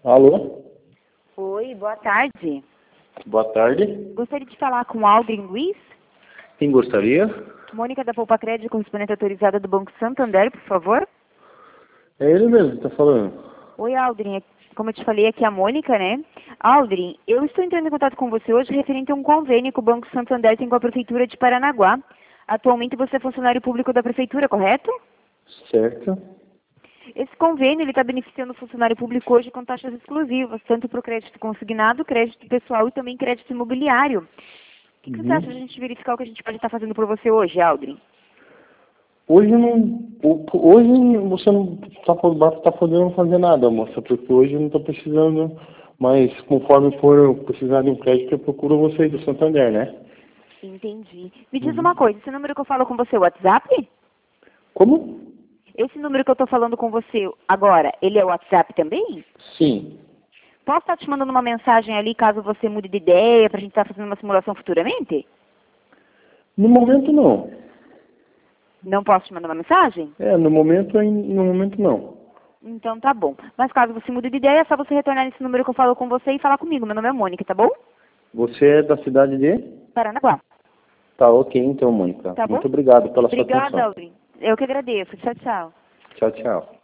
Alô? Oi, boa tarde. Boa tarde. Gostaria de falar com Aldrin Luiz? Quem gostaria? Mônica da Poupa Crédito, correspondente autorizada do Banco Santander, por favor. É ele mesmo que tá falando. Oi, Aldrin. Como eu te falei, aqui é a Mônica, né? Aldrin, eu estou entrando em contato com você hoje referente a um convênio que o Banco Santander tem com a Prefeitura de Paranaguá. Atualmente você é funcionário público da Prefeitura, correto? Certo. Esse convênio está beneficiando o funcionário público hoje com taxas exclusivas, tanto para o crédito consignado, crédito pessoal e também crédito imobiliário. O que você acha de a gente verificar o que a gente pode estar fazendo por você hoje, Aldrin? Hoje hoje você não tá podendo fazer nada, moça, porque hoje eu não tô precisando, mas conforme for eu precisar de um crédito, eu procuro vocês do Santander, né? Entendi. Me diz uma coisa, esse número que eu falo com você é o WhatsApp? Como? Esse número que eu estou falando com você agora, ele é o WhatsApp também? Sim. Posso estar te mandando uma mensagem ali caso você mude de ideia para a gente estar fazendo uma simulação futuramente? No momento não. Não posso te mandar uma mensagem? No momento não. Então tá bom. Mas caso você mude de ideia, é só você retornar nesse número que eu falo com você e falar comigo. Meu nome é Mônica, tá bom? Você é da cidade de? Paranaguá. Tá, ok então, Mônica. Tá bom? Muito obrigado pela sua Obrigada, atenção. Aldrin. Eu que agradeço. Tchau, tchau. Tchau, tchau.